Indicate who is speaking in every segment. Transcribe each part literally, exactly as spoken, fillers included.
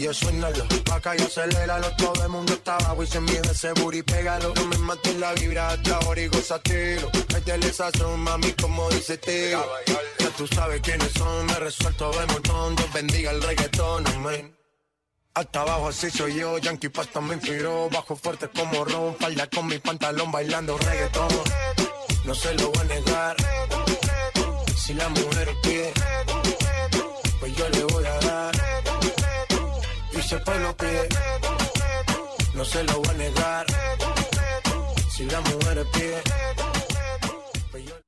Speaker 1: yo, suénalo. Acá y aceléralo, todo el mundo está abajo y se mide ese booty, pégalo. No me mates la vibra hasta ahora y gozatelo. Métele esa son, mami, como dice tío. Ya tú sabes quiénes son, me resuelto de montón. Dios bendiga el reggaetón, amén. Hasta abajo así soy yo, Yankee Pasta me inspiró. Bajo fuerte como Ron, falda con mi pantalón bailando reggaetón. No se lo voy a negar, si la mujer pide, pues yo le voy a dar. Y si el pueblo pide, no se lo voy a negar, si la mujer pide, pues yo...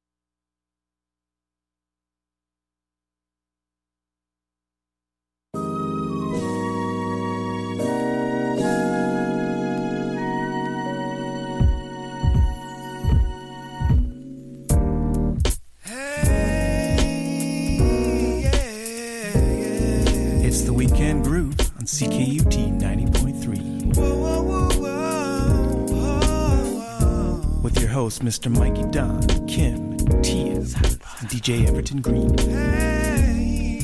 Speaker 2: Weekend Groove on C K U T ninety point three. Whoa, whoa, whoa, whoa. With your host, Mister Mikey Don, Kim, Tiaz, and D J Everton Green. Hey,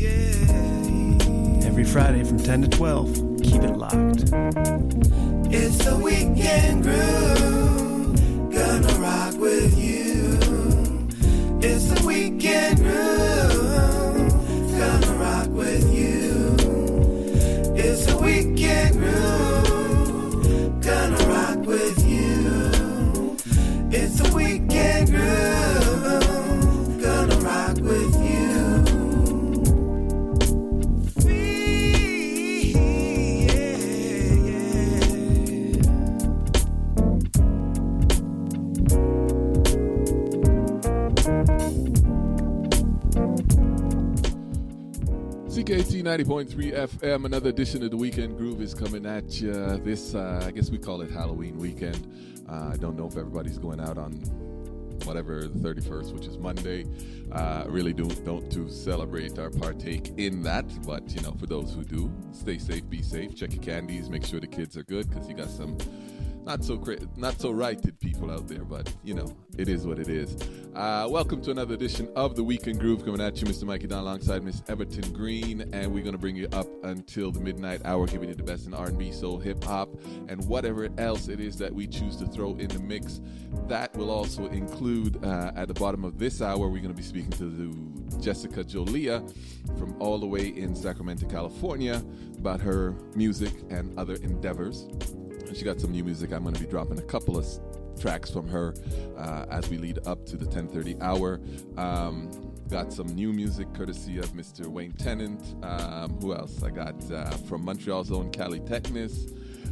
Speaker 2: yeah. Every Friday from ten to twelve, keep it locked.
Speaker 3: It's the Weekend Groove, gonna rock with you. It's the Weekend Groove, gonna rock with you. It's a weekend groove, gonna rock with you. It's a weekend groove, gonna rock with you. Free, yeah,
Speaker 4: C K T ninety point three F M, another edition of the Weekend Groove is coming at you. This, uh, I guess we call it Halloween weekend. Uh, I don't know if everybody's going out on whatever, the thirty-first, which is Monday. Uh, really don't, don't to celebrate or partake in that. But, you know, for those who do, stay safe, be safe. Check your candies, make sure the kids are good, because you got some not so cra- not so righted people out there, but, you know, it is what it is. Uh, welcome to another edition of the Weekend Groove, coming at you, Mister Mikey Don, alongside Miss Everton Green, and we're going to bring you up until the midnight hour, giving you the best in R and B, soul, hip-hop, and whatever else it is that we choose to throw in the mix. That will also include, uh, at the bottom of this hour, we're going to be speaking to Jessica Jolia from all the way in Sacramento, California, about her music and other endeavors. She got some new music. I'm going to be dropping a couple of tracks from her uh, as we lead up to the ten thirty hour. Um, got some new music courtesy of Mister Wayne Tennant. Um, who else? I got uh, from Montreal's own Cali Technis.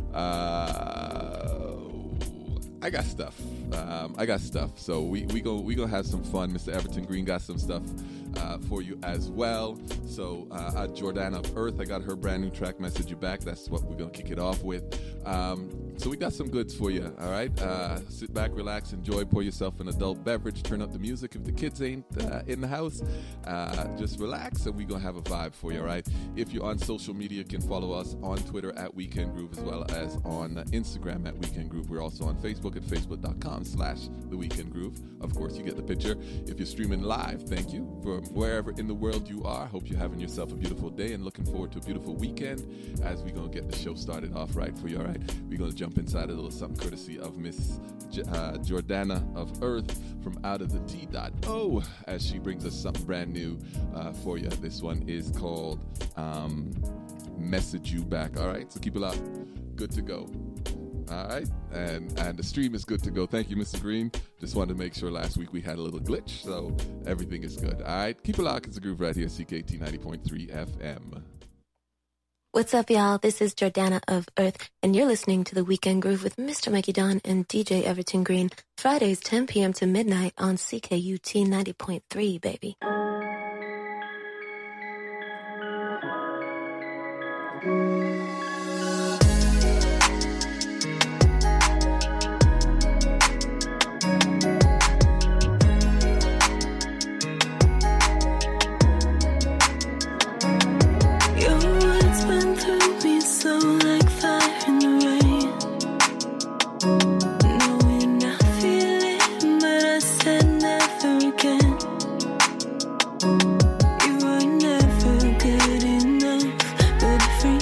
Speaker 4: Uh, I got stuff. Um, I got stuff. So we we go we gonna have some fun. Mister Everton Green got some stuff uh, for you as well. So uh, uh, Jordana of Earth, I got her brand new track, Message You Back. That's what we're gonna kick it off with. Um, so we got some goods for you. All right. Uh, sit back, relax, enjoy. Pour yourself an adult beverage. Turn up the music. If the kids ain't uh, in the house, uh, just relax, and we gonna have a vibe for you. All right. If you're on social media, you can follow us on Twitter at Weekend Groove, as well as on Instagram at Weekend Groove. We're also on Facebook at facebook.com slash The Weekend Groove. Of course, you get the picture. If you're streaming live, thank you. From wherever in the world you are, hope you're having yourself a beautiful day and looking forward to a beautiful weekend as we're going to get the show started off right for you, all right? We're going to jump inside a little something courtesy of Miss J- uh, Jordana of Earth from Out of the T dot O as she brings us something brand new uh, for you. This one is called um, Message You Back, all right? So keep it up. Good to go. All right, and and the stream is good to go. Thank you, Mister Green. Just wanted to make sure last week we had a little glitch, so everything is good. All right, keep it locked. It's a groove right here, C K T ninety point three F M.
Speaker 5: What's up, y'all? This is Jordana of Earth, and you're listening to The Weekend Groove with Mister Mikey Don and D J Everton Green. Fridays, ten p.m. to midnight on C K U T ninety point three, baby.
Speaker 3: Free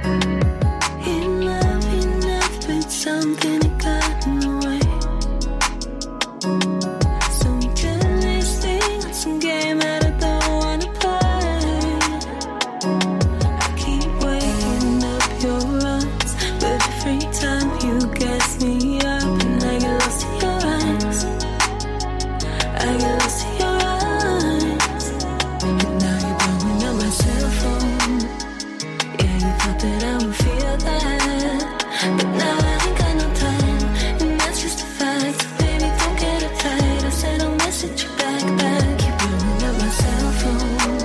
Speaker 3: Enough, enough, but something had gotten away. So we did this thing, some game that I don't wanna play. I keep waking up your runs, but every time you gas me up, and I get lost in your eyes. I get lost in your eyes. And now you're blowing up my cell phone. Yeah, you thought that I would feel that, but now I ain't got no time, and that's just a fact. So baby, don't get uptight. I said I'll message you back, back. Keep blowing up my cell phone,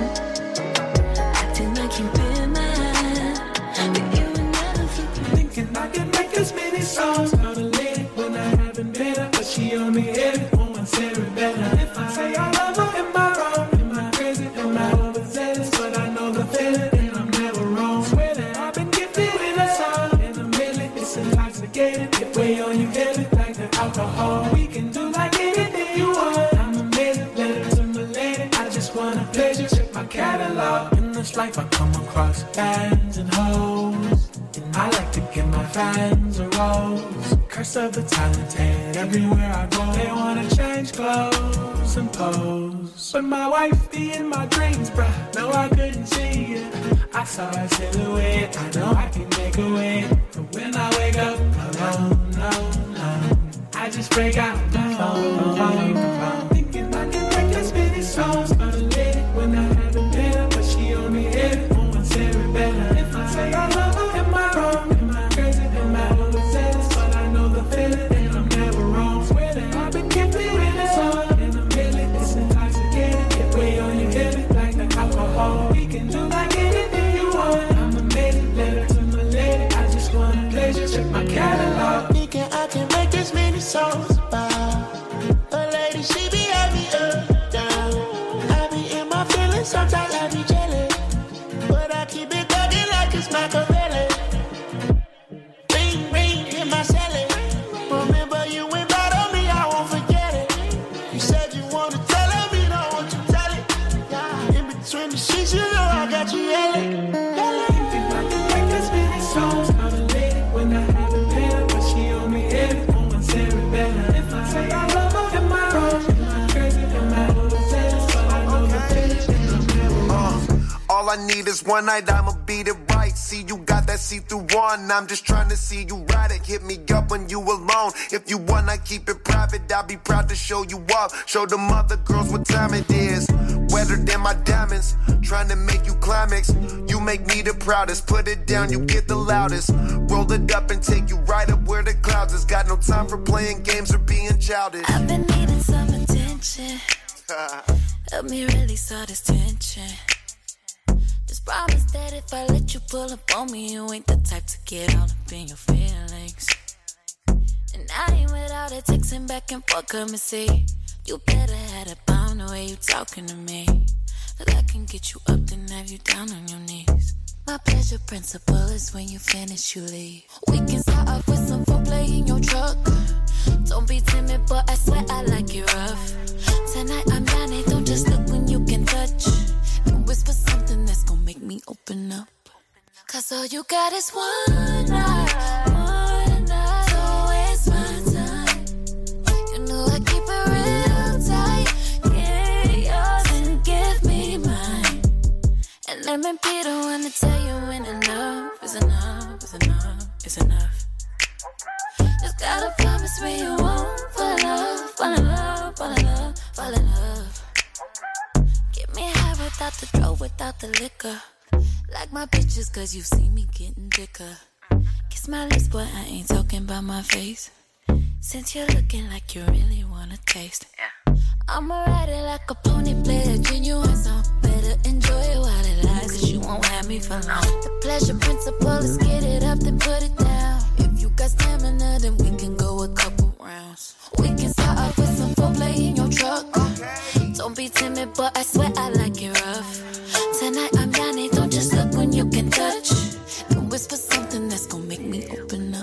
Speaker 3: acting like you've been mad, but you were never freaking.
Speaker 6: Thinking I can make as many songs about a lady when I haven't been her, but she only hit it on one cerebellum. If I say I love her, am I wrong? Am I crazy? Am I overzealous? But I know the feeling, and I'm never wrong. Swear that I've been gifted with a song, and a million, it's intoxicating. Get way on you, get it like the alcohol. We can do like anything you want. I'm amazing, letters and related. I just wanna pleasure, check my catalog. In this life, I come across fans and hoes, and I like to give my fans a rose. Curse of the talented, everywhere I go, they wanna change clothes and pose. But my wife be in my dreams, bruh, no I couldn't see it. I saw her silhouette, I know I can make a way. But when I wake up alone, no, no, I just break out the phone, phone, phone. Thinking I can make as many songs about a lady when I haven't been her, but she only hit it on one cerebellum. If I say I love her, am I wrong? Am I crazy? Am I overzealous? But I know the feeling, and I'm never wrong. Swear that I've been gifted with a song, and a million, it's intoxicating. Get way on you, get it like the alcohol. We can do like anything you want. I'm amazing, letter to my lady. I just wanna pleasure, check my catalog.
Speaker 7: Thinking I can make this many songs about a lady, she be happy up, down. I be in my feelings, sometimes I be jealous, but I keep it thugging like it's Machiavelli. Ring, ring, hit my celly. Remember you went bad on me, I won't forget it. You said you wanna tell her, me know what you tell it. In between the sheets, you know I got you yelling.
Speaker 6: Thinking I can make as many songs about a lady when I haven't been her, but she only hit it on one cerebellum. If I say I love her, am I wrong? Am I crazy? Am I overzealous? But I know the feeling, and I'm never wrong.
Speaker 1: Uh, all I need is one night, I'ma beat it right. See, you got that see-through one. I'm just trying to see you ride it. Hit me up when you alone. If you wanna keep it private, I'll be proud to show you up. Show them other girls what time it is. Wetter than my diamonds. Trying to make you climax. You make me the proudest. Put it down, you get the loudest. Roll it up and take you right up where the clouds is. Got no time for playing games or being childish.
Speaker 3: I've been needing some attention. Help me release all this tension. Just promise that if I let you pull up on me, you ain't the type to get all up in your feelings. And I ain't with all that texting back and forth, come and see. You better have a pound the way you talking to me. Cause I can get you up then have you down on your knees. My pleasure principle is when you finish, you leave. We can start off with some foreplay in your truck. Don't be timid, but I swear I like it rough. Tonight I'm down, it don't just look when you can touch. And whisper something that's gonna make me open up. Cause all you got is one night, one night. So waste my time. You know I keep it real tight. Get yours and give me mine. And let me be the one to tell you when enough is enough, is enough, is enough. Just gotta promise me you won't fall in love, fall in love, fall in love, fall in love. Get me high without the dough, without the liquor. Like my bitches, cause you see me getting thicker. Kiss my lips, boy, I ain't talking about my face. Since you're looking like you really wanna taste. Yeah. I'ma ride it like a pony, play a genuine song. Better enjoy it while it lasts, cause you won't have me for long. The pleasure principle is get it up, then put it down. If you got stamina, then we can go a couple rounds. We can start off with some foreplay in your truck. Don't be timid, but I swear I like it rough. Tonight I'm down, it don't just look when you can touch. And whisper something that's gonna make me open up.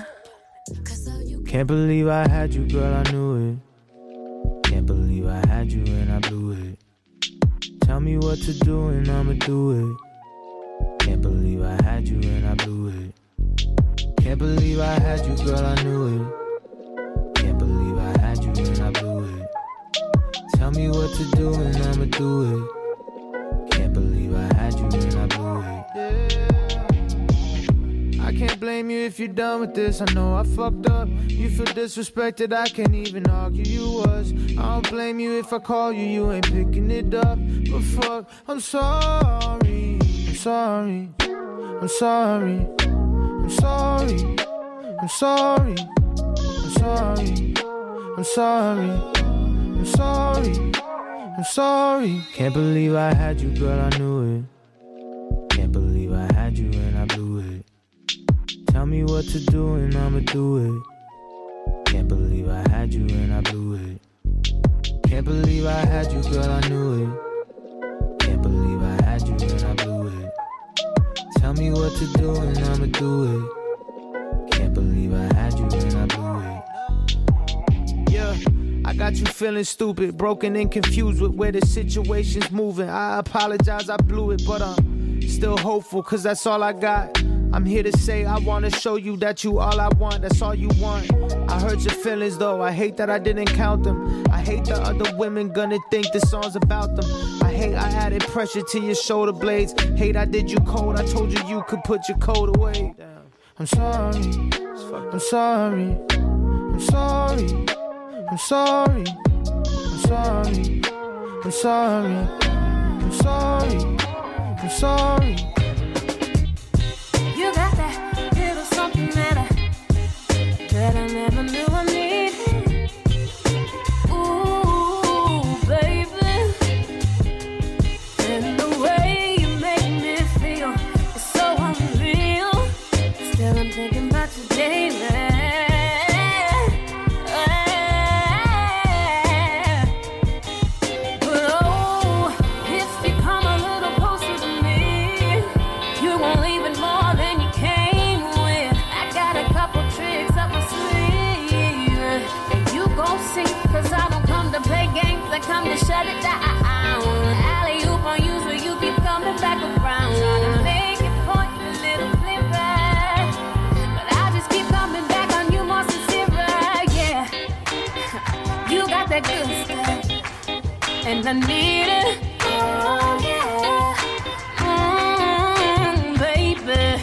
Speaker 8: Can't believe I had you, girl, I knew it. Can't believe I had you and I blew it. Tell me what to do and I'ma do it. Can't believe I had you and I blew it. Can't believe I had you, girl, I knew it. Can't believe I had you and I blew it. Tell me what to do and I'ma do it. Can't believe I had you and I blew it. I can't blame you if you're done with this. I know I fucked up. You feel disrespected, I can't even argue you was. I don't blame you if I call you, you ain't picking it up. But fuck, I'm sorry. I'm sorry. I'm sorry. I'm sorry. I'm sorry. I'm sorry. I'm sorry. I'm sorry. I'm sorry. Can't believe I had you, girl, I knew it. Can't believe I had you and I blew it. Tell me what to do and I'ma do it. Can't believe I had you and I blew it. Can't believe I had you, girl, I knew it. Can't believe I had you and I blew it. Tell me what to do and I'ma do it. Can't believe I had you and I blew it. Yeah, I got you feeling stupid, broken and confused with where the situation's moving. I apologize, I blew it, but I'm still hopeful, cause that's all I got. I'm here to say I wanna show you that you all I want, that's all you want. I hurt your feelings though, I hate that I didn't count them. I hate the other women gonna think this song's about them. I hate I added pressure to your shoulder blades. Hate I did you cold, I told you you could put your coat away. I'm sorry, I'm sorry, I'm sorry, I'm sorry, I'm sorry, I'm sorry, I'm sorry, I'm sorry.
Speaker 3: You got that little something that I, that I never knew I needed. Ooh, baby. And the way you make me feel is so unreal. Still I'm thinking about you daily. But oh, if you come a little closer to me, you won't leave it more than you came with. I got a couple tricks up my sleeve, and you gon' see, cause I don't come to play games, I come to shut it down. Alley-oop on you so you keep coming back around. Trying to make it point a little clearer, but I just keep coming back on you more sincere, yeah. You got that good stuff, and I need it, oh yeah. Mm, baby.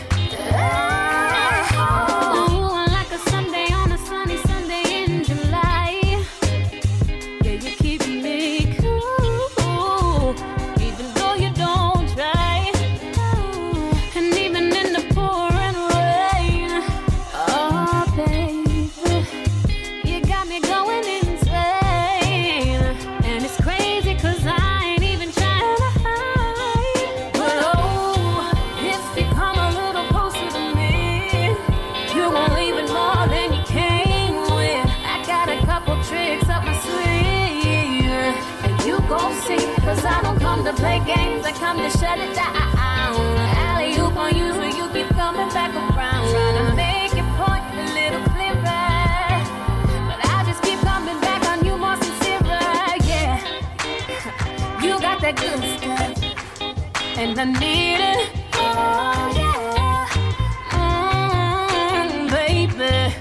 Speaker 3: Oh, like a Sunday on a sunny Sunday in July. Yeah, you keep me cool, even though you don't try. And even in the pouring rain, oh baby, you got me going insane. And it's crazy cause I ain't even trying to hide. But oh, if you come a little closer to me, you won't leave it more than you came with. I got a couple tricks up my sleeve, and you gon' see, cause I don't come to play games, I come to shut it down. Alley-oop on you so you keep coming back around. Trying to make it point a little clearer, but I just keep coming back on you more sincere, yeah. You got that good stuff, and I need it, oh yeah. Mm, baby.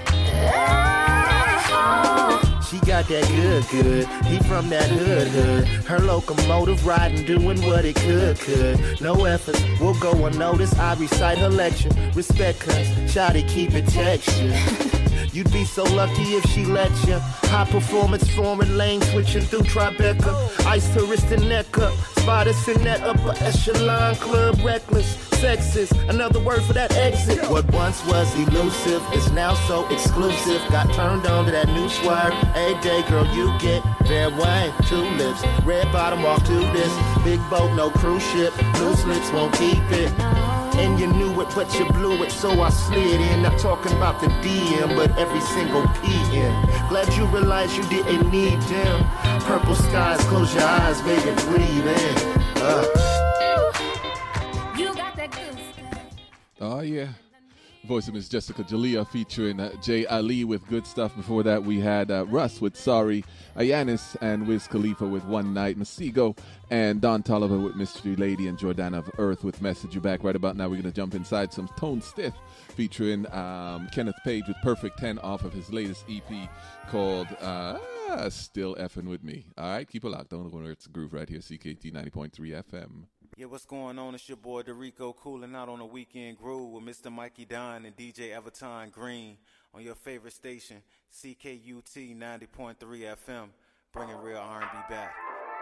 Speaker 3: Oh.
Speaker 7: She got that good, good. He from that hood, hood. Her locomotive riding, doing what it could, could. No effort, we'll go unnoticed. I recite her lecture. Respect cuz, shawty keep it texture. You'd be so lucky if she let you. High performance, foreign lane, switching through Tribeca. Ice her wrist and neck up. Spot us in that upper echelon club, reckless, sexist. Another word for that exit. What once was elusive is now so exclusive. Got turned on to that new swerve. Hey day girl, you get fair wine, tulips. Red bottom, walk to this. Big boat, no cruise ship. Loose lips won't keep it. And you knew it, but you blew it, so I slid in. Not talking about the D M, but every single P M. Glad you realized you didn't need them. Purple skies, close your eyes, baby, breathe in. Uh.
Speaker 3: You got that good stuff.
Speaker 4: Oh yeah, Voice of Miss Jessica Jalea featuring uh, Jay Ali with Good Stuff. Before that, we had uh, Russ with Sorry, Ayanis and Wiz Khalifa with One Night, Masego and Don Toliver with Mystery Lady, and Jordana of Earth with Message You Back. Right about now, we're going to jump inside some Tone Stiff featuring um, Kenneth Page with Perfect ten off of his latest E P called uh, Still Effin' With Me. All right, keep it locked. Don't go where it's a groove right here, C K T ninety point three F M.
Speaker 9: Yeah, what's going on? It's your boy Dorico cooling out on a weekend groove with Mister Mikey Don and D J Everton Green on your favorite station, C K U T ninety point three F M, bringing real R and B back.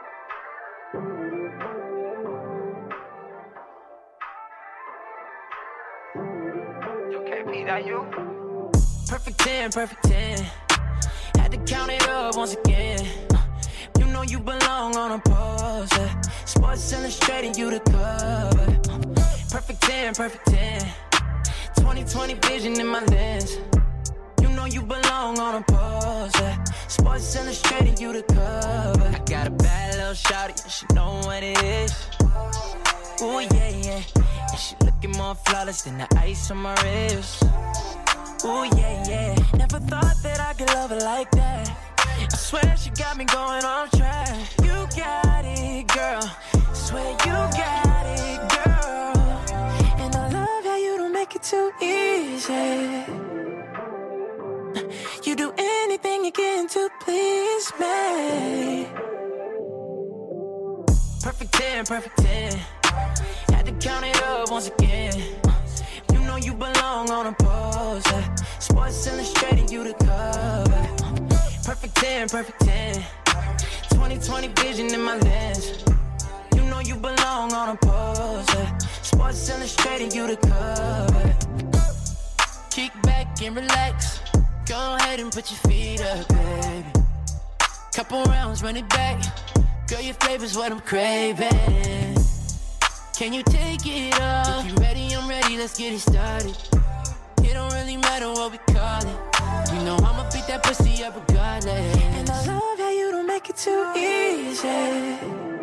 Speaker 10: Yo, K P, that you? Perfect ten, perfect ten. Had to count it up once again. You know you belong on a poster. Sports Illustrated, you the cover. Perfect ten, perfect ten. twenty twenty vision in my lens. You know you belong on a poster. Sports Illustrated, you the cover. I got a bad little shawty, she know what it is. Ooh, yeah, yeah. And she looking more flawless than the ice on my wrist. Ooh, yeah, yeah. Never thought that I could love her like that. I swear she got me going off track. You got it, girl. Swear you got it, girl. And I love how you don't make it too easy. You do anything you can to please me. Perfect ten, perfect ten. Had to count it up once again. You know you belong on a poster. Sports Illustrated, you the cover. Perfect ten, perfect ten. twenty twenty vision in my lens. You know you belong on a poster. Sports Illustrated, you the cover. Kick back and relax. Go ahead and put your feet up, baby. Couple rounds, run it back. Girl, your flavor's what I'm craving. Can you take it up? If you ready, I'm ready, let's get it started. It don't really matter what we call it. You know I'ma beat that pussy up regardless. And I love how you don't make it too easy.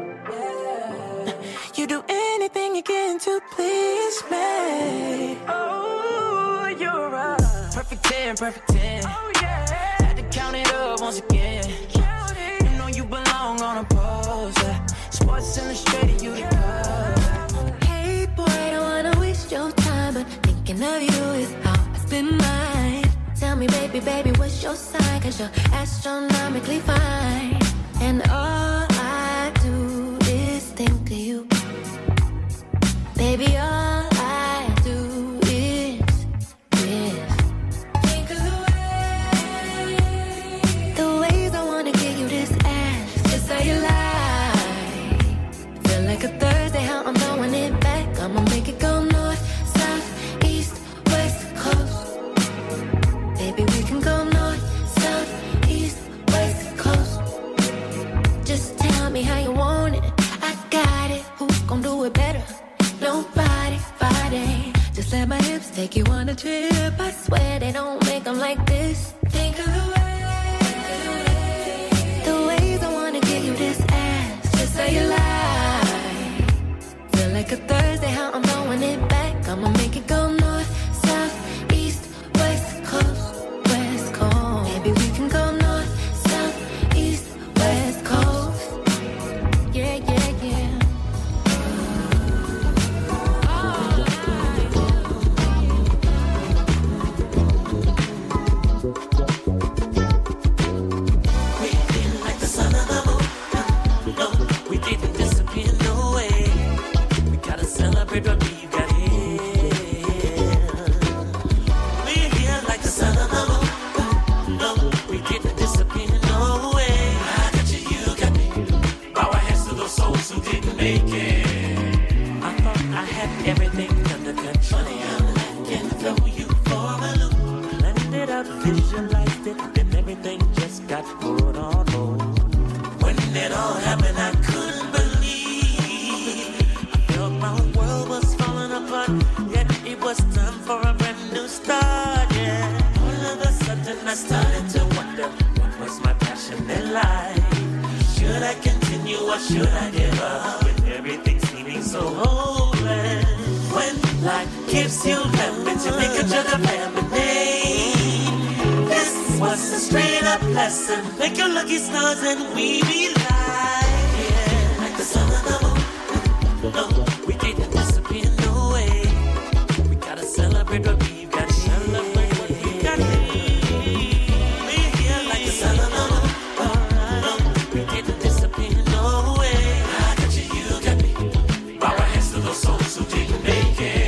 Speaker 10: You do anything you can to please me. Oh, you're a perfect ten, perfect ten. Oh yeah. Had to count it up once again. Count it. You know you belong on a poster. Sports Illustrated, you the cover.
Speaker 5: Hey boy, I don't wanna waste your time, but thinking of you is how I spend mine. Tell me, baby, baby, what's your sign? Cause you're astronomically fine. And all I do is think of you. Baby, all I do is, is think of the way, the ways I wanna give you this ass. Just how you lie. Feel like a Thursday, how I'm throwing it back. I'ma make it go north, south, east, west, coast. Baby, we can go north, south, east, west, coast. Just tell me how you want it. I got it. Who's gon' do it better? Nobody, body. Just let my hips take you on a trip. I swear they don't make them like this. Think of the way, the ways I wanna give you this ass. Just say you lie. Feel like a Thursday, how I'm throwing it back. I'ma make it go north, south, east, west, coast. Maybe we can go north, south, east, west coast. Yeah, yeah, yeah.
Speaker 10: We feel like the sun of the moon. No, we didn't disappear, no way. We gotta celebrate what we got here. We're here like the sun of the moon. No, we didn't disappear, no way. I got you, you got me. Bow our heads to those souls who didn't make it. I thought I had everything under control. Can throw you for a loop. Planned it out, visualized it, then everything just got put on hold. When it all happened, I couldn't believe. I felt my world was falling apart, yet it was time for a brand new start, yeah. All of a sudden I started to wonder, what was my passion in life? Should I continue or should I give up? With everything seeming so hopeless. When life keeps you laughing to make a jug of lemonade. This was a straight up lesson. Make your lucky stars and we be live. Yeah, like the sun of the moon. No, we didn't disappear, no way. We gotta celebrate what we've got. Celebrate what we got. We're here like the sun of the moon. No, we didn't disappear, no way. I got you, you got me. Bow our heads to those souls who didn't make it.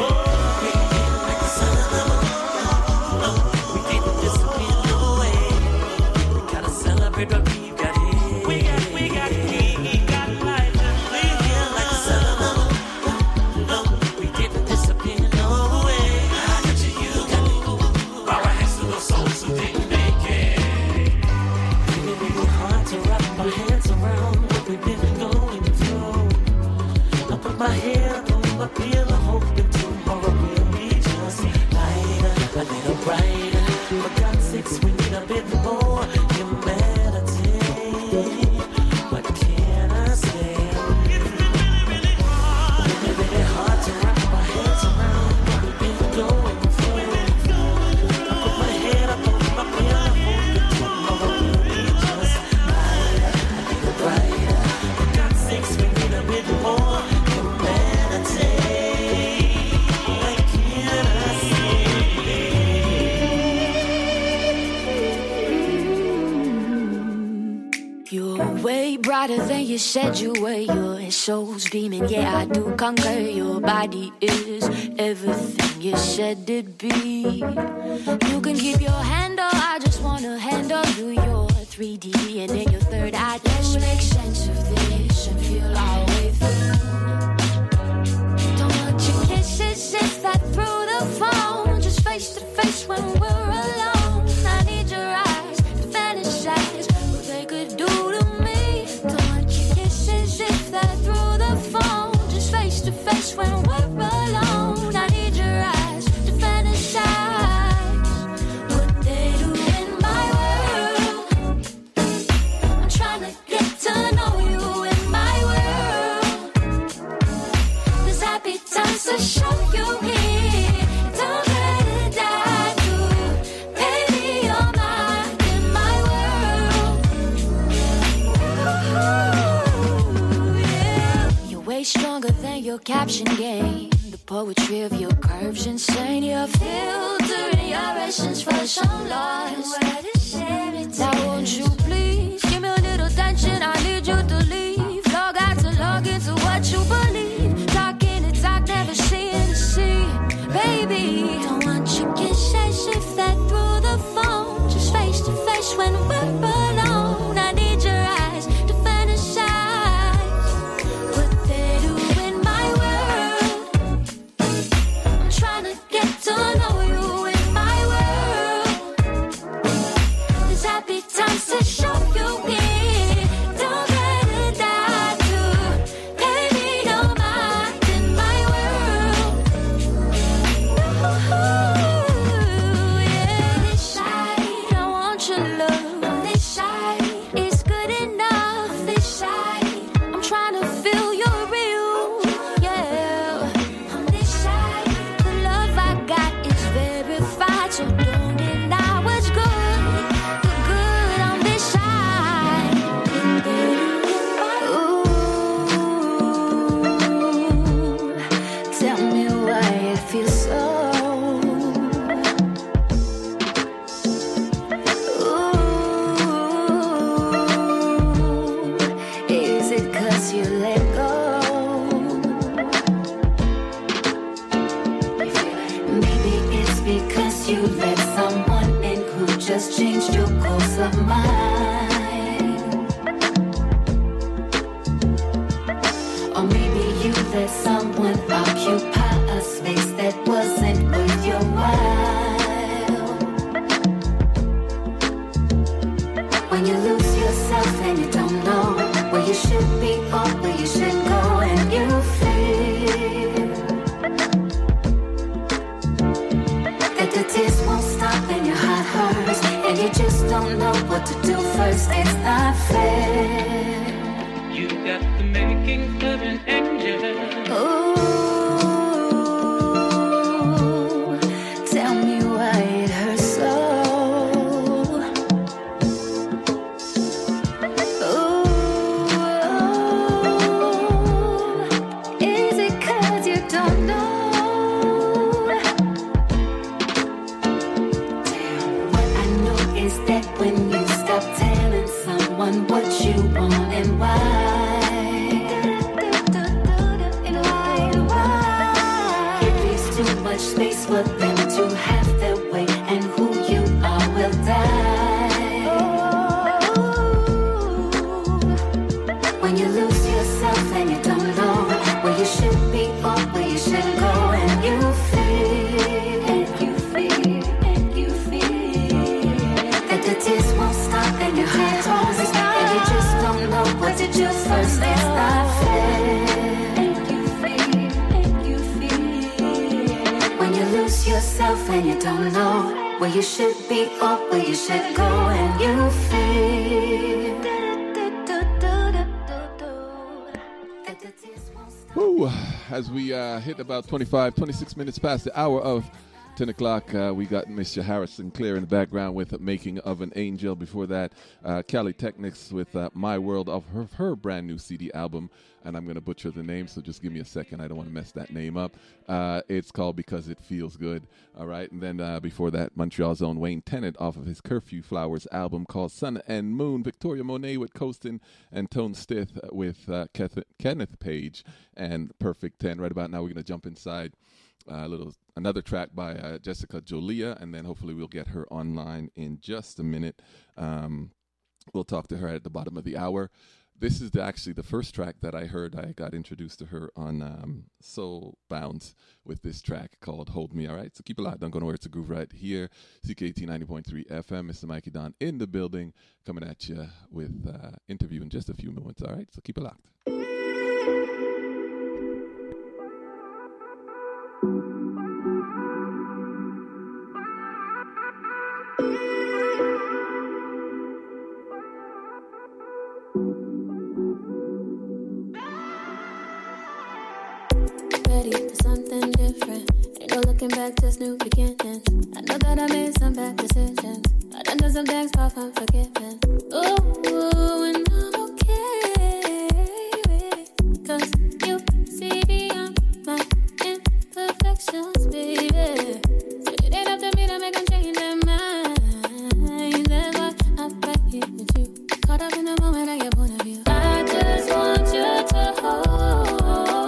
Speaker 10: My head on my pillow, hoping tomorrow will be just lighter, a little brighter. For God's sakes, we need a bit more humanity. What can I say? It's been really, really hard. Really, really hard to wrap my heads around what we've been going through. I put my head up on my pillow, hoping tomorrow will be just lighter, a little brighter. For God's sakes, we need a bit more.
Speaker 3: Way brighter than you said you were. Your soul's beaming, yeah, I do conquer. Your body is everything you said it'd be. You can keep your handle, I just wanna handle you. Your three D and then your third eye. Let's make sense of this and feel our way through. Don't want your kisses if that through the phone. Just face to face when we're alone. I need your eyes to fantasize what they could do to me. If that through the phone, just face to face when we're alone. I need your eyes to fantasize what they do in my world. I'm trying to get to know you in my world. There's happy times to show you here. Don't let it die too. Baby, you're mine in my world. Ooh. Way stronger than your caption game. The poetry of your curves insane. Your filter and your essence for some lost. Now won't you please give me a little attention? I need you to leave. Log out to log into what you believe. Talking to talk, never seeing to see. Baby, don't want your kisses if that through the phone. Just face to face when we're alone. I need your eyes to fantasize. Get to know you in my world. There's happy times to show you here. Don't let it die too. Baby, you're mine in my world. Ooh, yeah. This side, I want your love. This side is good enough. This side, I'm trying to feel your real. Yeah. On this side, so don't deny what's good. The good on this side. Ooh, tell me why it feels so. Ooh, is it 'cause you let go? Maybe it's because you let someone in who just changed your course of mind. Or maybe you let someone occupy a space that wasn't worth your while. When you lose yourself and you don't know where you should be or where you should go, and you feel that the tears won't stop and your heart hurts, and you just don't know what to do first. It's not fair.
Speaker 6: You got the makings of an angel.
Speaker 3: Ooh, someone what you want and why. It leaves too much space for them to have their way, and who you are will die. When you lose yourself and you don't know where you should be or where you should go, and you feel, and you feel, and you feel that the tears won't stop and your heart won't stop, and you just don't know what to do first. It's not fair. And you feel, and you feel when you lose yourself and you don't know where you should be or where you should go, and you feel.
Speaker 4: Woo. As we uh, hit about twenty-five, twenty-six minutes past the hour of ten o'clock, uh, we got Mister Harrison Clear in the background with Making of an Angel. Before that, uh, Cali Technics with uh, My World of her, her brand new C D album. And I'm going to butcher the name, so just give me a second. I don't want to mess that name up. Uh, it's called Because It Feels Good. All right. And then uh, before that, Montreal's own Wayne Tennant off of his Curfew Flowers album called Sun and Moon. Victoria Monet with Coastin', and Tone Stith with uh, Keth- Kenneth Page and Perfect ten. Right about now, we're going to jump inside a uh, little another track by uh, Jessica Jolia, and then hopefully we'll get her online in just a minute. Um, we'll talk to her at the bottom of the hour. This is the, actually the first track that I heard. I got introduced to her on um, Soul Bounce with this track called Hold Me, all right? So keep it locked. Don't go nowhere. It's a groove right here. C K U T ninety point three F M. Mister Mikey Don in the building, coming at you with uh, interview in just a few moments, all right? So keep it locked.
Speaker 3: Ready for something different. Ain't no looking back, just new beginnings. I know that I made some bad decisions. I done done some things far from forgiven. Ooh, and I'm okay with it, 'cause you see beyond my imperfections, baby. So it ain't up to me to make them change their mind. That's why I'm right here with you, caught up in the moment of your point of view. I just want you to hold.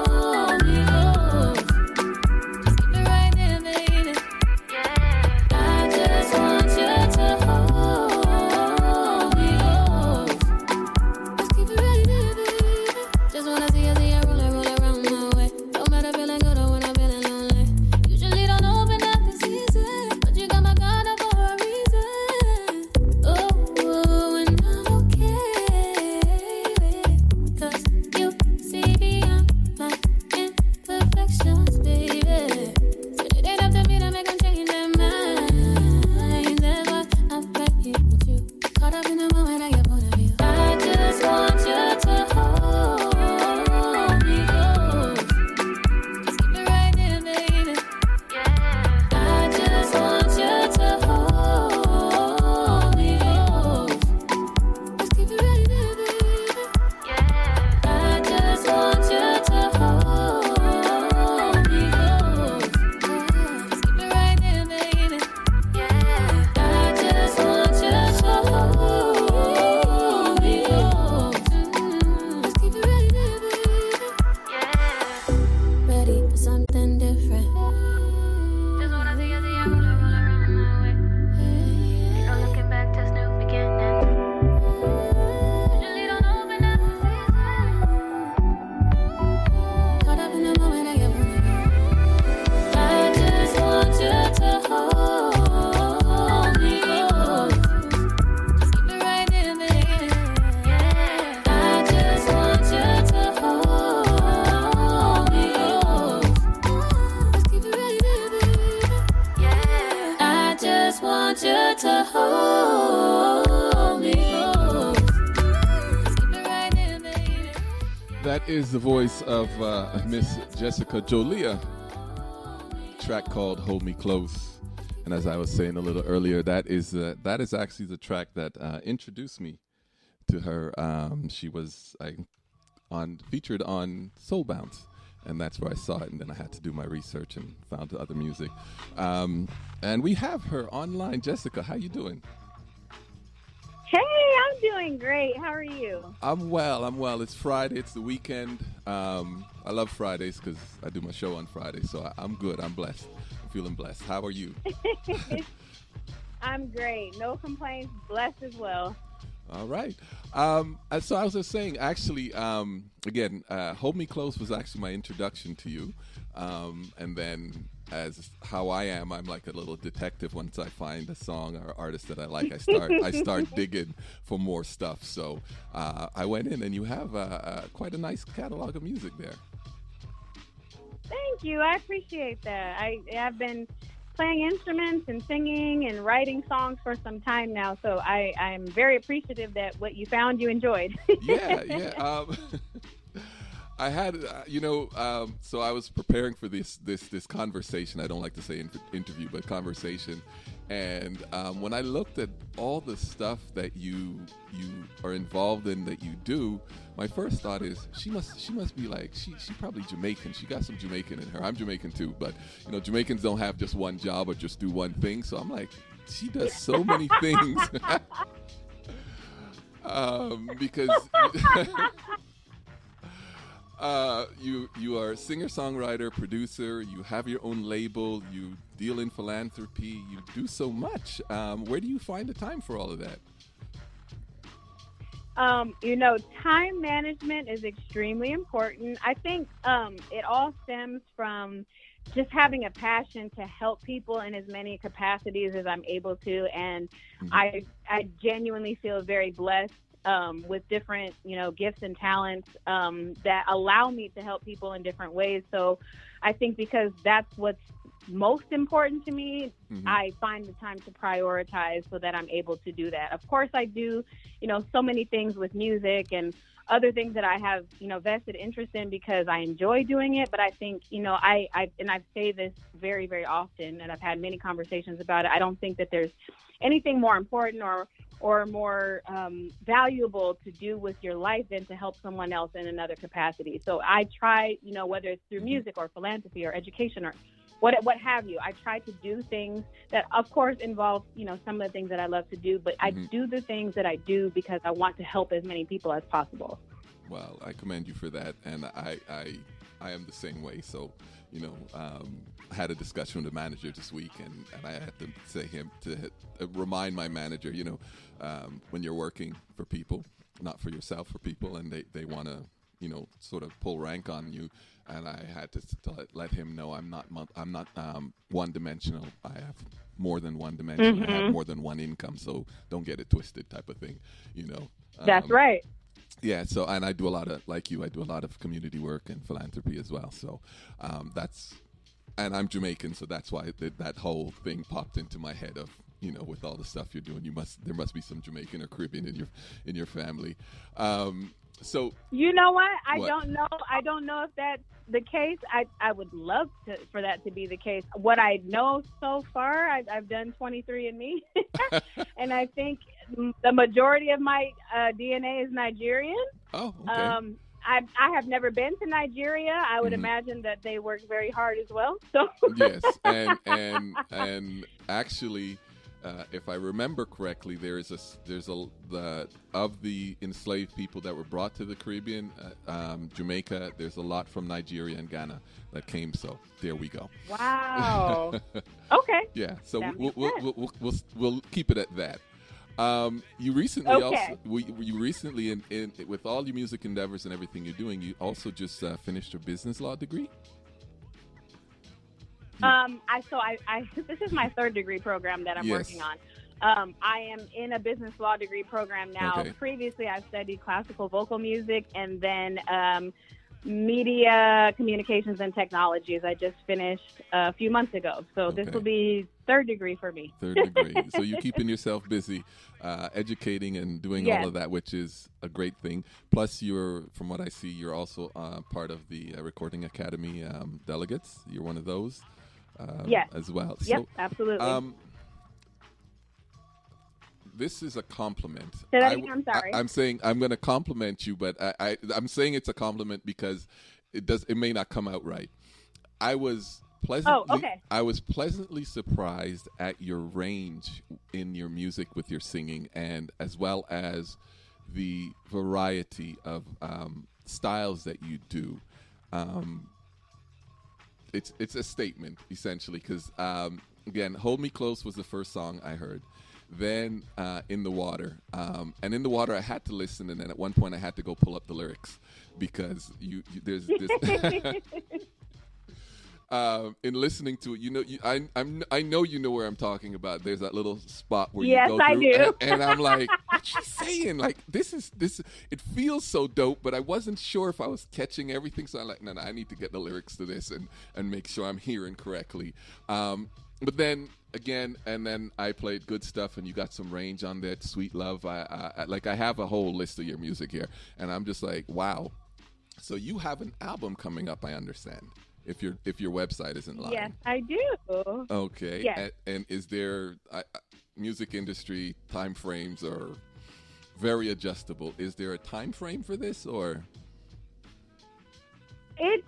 Speaker 4: That is the voice of uh, Miss Jessica Jolia. Track called "Hold Me Close," and as I was saying a little earlier, that is uh, that is actually the track that uh, introduced me to her. Um, she was I, on featured on Soul Bounce, and that's where I saw it. And then I had to do my research and found the other music. Um, and we have her online. Jessica, how you doing?
Speaker 11: Hey, I'm doing great. How are you?
Speaker 4: I'm well. I'm well. It's Friday. It's the weekend. Um, I love Fridays because I do my show on Friday, so I, I'm good. I'm blessed. I'm feeling blessed. How are you?
Speaker 11: I'm great. No complaints. Blessed as well.
Speaker 4: All right. Um, uh, so I was just saying, actually, um, again, uh, Hold Me Close was actually my introduction to you. Um, and then as how I am, I'm like a little detective. Once I find a song or artist that I like, I start I start digging for more stuff. So uh, I went in, and you have uh, uh, quite a nice catalog of music there.
Speaker 11: Thank you. I appreciate that. I, I've been playing instruments and singing and writing songs for some time now, so I, I'm very appreciative that what you found you enjoyed.
Speaker 4: yeah, yeah. Um, I had, uh, you know, um, so I was preparing for this this this conversation. I don't like to say in- interview, but conversation. And um, when I looked at all the stuff that you you are involved in, that you do, my first thought is she must she must be like she she probably Jamaican. She got some Jamaican in her. I'm Jamaican too, but you know, Jamaicans don't have just one job or just do one thing. So I'm like, she does so many things. um, because. Uh, you you are a singer-songwriter, producer, you have your own label, you deal in philanthropy, you do so much. Um, where do you find the time for all of that?
Speaker 11: Um, you know, time management is extremely important. I think um, it all stems from just having a passion to help people in as many capacities as I'm able to. And mm-hmm. I, I genuinely feel very blessed Um, with different, you know, gifts and talents um, that allow me to help people in different ways. So I think because that's what's most important to me, mm-hmm. I find the time to prioritize so that I'm able to do that. Of course, I do, you know, so many things with music and other things that I have, you know, vested interest in because I enjoy doing it. But I think, you know, I, I and I say this very, very often, and I've had many conversations about it. I don't think that there's anything more important or or more um, valuable to do with your life than to help someone else in another capacity. So I try, you know, whether it's through music or philanthropy or education or what what have you, I try to do things that, of course, involve, you know, some of the things that I love to do, but mm-hmm. I do the things that I do because I want to help as many people as possible.
Speaker 4: Well, I commend you for that, and I I, I am the same way. So, you know, um, I had a discussion with the manager this week, and, and I had to say him to uh, remind my manager, you know, um, when you're working for people, not for yourself, for people, and they, they want to, you know, sort of pull rank on you. And I had to, to let, let him know I'm not I'm not um, one dimensional. I have more than one dimension. Mm-hmm. I have more than one income. So don't get it twisted, type of thing. You know. Um,
Speaker 11: That's right.
Speaker 4: Yeah. So and I do a lot of like you. I do a lot of community work and philanthropy as well. So um, that's and I'm Jamaican, so that's why th- that whole thing popped into my head of, you know, with all the stuff you're doing, you must there must be some Jamaican or Caribbean in your in your family. Um, so
Speaker 11: you know what? I
Speaker 4: what?
Speaker 11: don't know. I don't know if that's the case. I I would love to for that to be the case. What I know so far, I've, I've done twenty-three and me, and I think the majority of my uh, D N A is Nigerian.
Speaker 4: Oh, okay.
Speaker 11: Um, I, I have never been to Nigeria. I would mm-hmm. imagine that they work very hard as well. So
Speaker 4: yes, and and and actually, uh, if I remember correctly, there is a there's a the of the enslaved people that were brought to the Caribbean, uh, um, Jamaica. There's a lot from Nigeria and Ghana that came. So there we go.
Speaker 11: Wow. Okay.
Speaker 4: Yeah. So we'll we'll, we'll we'll we'll we'll keep it at that. Um, you recently
Speaker 11: okay.
Speaker 4: also we, you recently in, in with all your music endeavors and everything you're doing, you also just uh, finished your business law degree.
Speaker 11: You, um, I so I, I this is my third degree program that I'm
Speaker 4: yes.
Speaker 11: working on. Um, I am in a business law degree program now.
Speaker 4: Okay.
Speaker 11: Previously, I studied classical vocal music and then um, media communications and technologies. I just finished a few months ago, so
Speaker 4: okay.
Speaker 11: this will be third degree for me.
Speaker 4: Third degree. So you're keeping yourself busy, uh, educating and doing
Speaker 11: yes.
Speaker 4: all of that, which is a great thing. Plus, you're, from what I see, you're also uh, part of the uh, Recording Academy um, delegates. You're one of those um,
Speaker 11: yes.
Speaker 4: as well.
Speaker 11: Yep,
Speaker 4: so,
Speaker 11: absolutely. Um,
Speaker 4: this is a compliment.
Speaker 11: Say that again, I'm sorry.
Speaker 4: I, I'm saying I'm going to compliment you, but I, I, I'm saying it's a compliment because it does. It may not come out right. I was pleasantly,
Speaker 11: Oh, okay.
Speaker 4: I was pleasantly surprised at your range in your music with your singing, and as well as the variety of um, styles that you do. Um, it's it's a statement essentially, because um, again, "Hold Me Close" was the first song I heard. Then uh, "In the Water," um, and "In the Water" I had to listen, and then at one point I had to go pull up the lyrics because you, you there's this. Um, in listening to it, you know, you, I, I'm, I know you know where I'm talking about. There's that little spot where
Speaker 11: Yes,
Speaker 4: you go
Speaker 11: I
Speaker 4: through,
Speaker 11: do.
Speaker 4: And, and I'm like, what's she saying? Like, this is this. It feels so dope, but I wasn't sure if I was catching everything. So I'm like, no, no, I need to get the lyrics to this and and make sure I'm hearing correctly. Um, but then again, and then I played Good Stuff, and you got some range on that. Sweet Love. I, I like I have a whole list of your music here, and I'm just like, wow. So you have an album coming up, I understand. If your if your website isn't lying.
Speaker 11: Yes, I do.
Speaker 4: Okay.
Speaker 11: Yes.
Speaker 4: And, and is there uh, music industry time frames are very adjustable? Is there a time frame for this, or?
Speaker 11: It's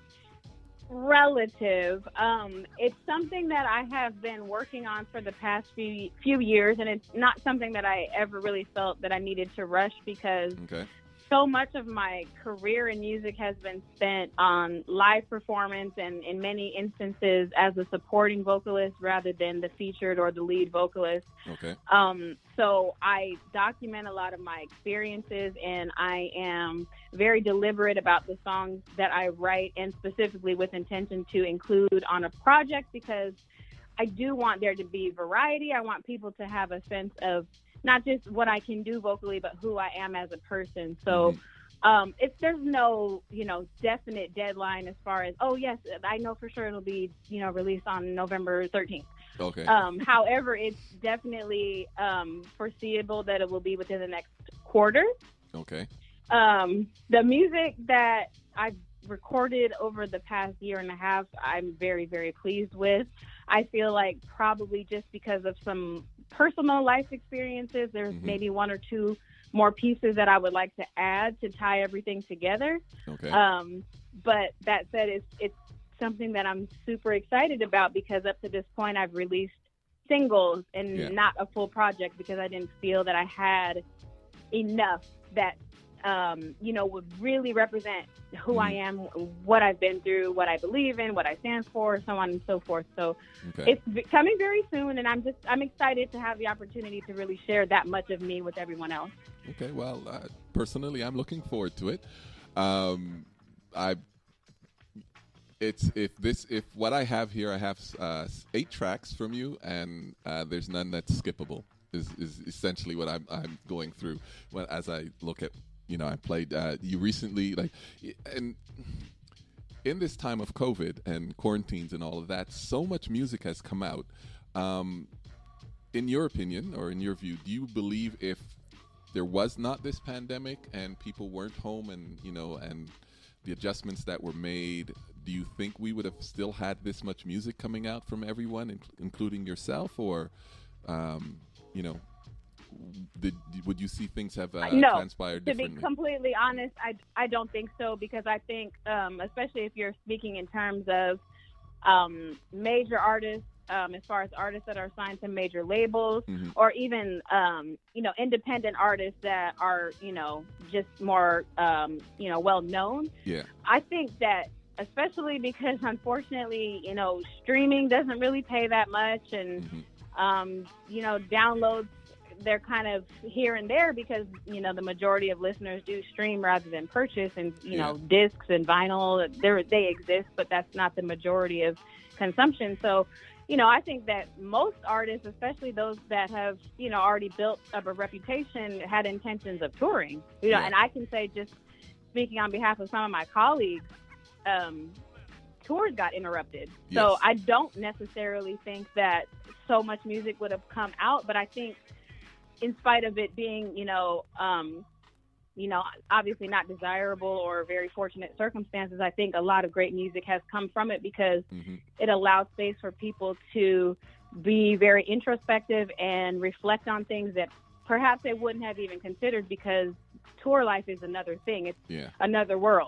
Speaker 11: relative. Um, it's something that I have been working on for the past few few years, and it's not something that I ever really felt that I needed to rush because.
Speaker 4: Okay.
Speaker 11: So much of my career in music has been spent on live performance and in many instances as a supporting vocalist rather than the featured or the lead vocalist.
Speaker 4: Okay.
Speaker 11: Um, so I document a lot of my experiences, and I am very deliberate about the songs that I write, and specifically with intention to include on a project, because I do want there to be variety. I want people to have a sense of not just what I can do vocally, but who I am as a person. So mm-hmm. um, if there's no, you know, definite deadline as far as, oh, yes, I know for sure it'll be, you know, released on November thirteenth.
Speaker 4: Okay.
Speaker 11: Um, however, it's definitely um, foreseeable that it will be within the next quarter.
Speaker 4: Okay.
Speaker 11: Um, the music that I've recorded over the past year and a half, I'm very, very pleased with. I feel like probably just because of some personal life experiences, there's mm-hmm. maybe one or two more pieces that I would like to add to tie everything together.
Speaker 4: Okay.
Speaker 11: Um, but that said, it's, it's something that I'm super excited about because up to this point I've released singles and
Speaker 4: yeah.
Speaker 11: not a full project because I didn't feel that I had enough that Um, you know, would really represent who mm. I am, what I've been through, what I believe in, what I stand for, so on and so forth. So
Speaker 4: okay.
Speaker 11: it's v- coming very soon, and I'm just I'm excited to have the opportunity to really share that much of me with everyone else.
Speaker 4: Okay, well, uh, personally, I'm looking forward to it. Um, I, it's if this if what I have here, I have uh, eight tracks from you, and uh, there's none that's skippable. Is is essentially what I'm I'm going through when as I look at. You know, I played uh, you recently, like, and in this time of COVID and quarantines and all of that, so much music has come out. Um, in your opinion, or in your view, do you believe if there was not this pandemic and people weren't home and, you know, and the adjustments that were made, do you think we would have still had this much music coming out from everyone, in- including yourself, or, um, you know, Did, would you see things have uh,
Speaker 11: no,
Speaker 4: transpired
Speaker 11: to
Speaker 4: differently?
Speaker 11: be completely honest, I, I don't think so, because I think, um, especially if you're speaking in terms of um, major artists, um, as far as artists that are signed to major labels, mm-hmm. or even, um, you know, independent artists that are, you know, just more, um, you know, well-known.
Speaker 4: Yeah.
Speaker 11: I think that, especially because, unfortunately, you know, streaming doesn't really pay that much, and, mm-hmm. um, you know, downloads, they're kind of here and there because, you know, the majority of listeners do stream rather than purchase, and, you
Speaker 4: yeah.
Speaker 11: know, discs and vinyl, they're, they exist, but that's not the majority of consumption. So, you know, I think that most artists, especially those that have, you know, already built up a reputation, had intentions of touring, you know,
Speaker 4: yeah.
Speaker 11: and I can say, just speaking on behalf of some of my colleagues, um, tours got interrupted.
Speaker 4: Yes.
Speaker 11: So I don't necessarily think that so much music would have come out, but I think in spite of it being, you know, um, you know, obviously not desirable or very fortunate circumstances, I think a lot of great music has come from it because mm-hmm. it allows space for people to be very introspective and reflect on things that perhaps they wouldn't have even considered, because tour life is another thing. It's
Speaker 4: yeah.
Speaker 11: another world.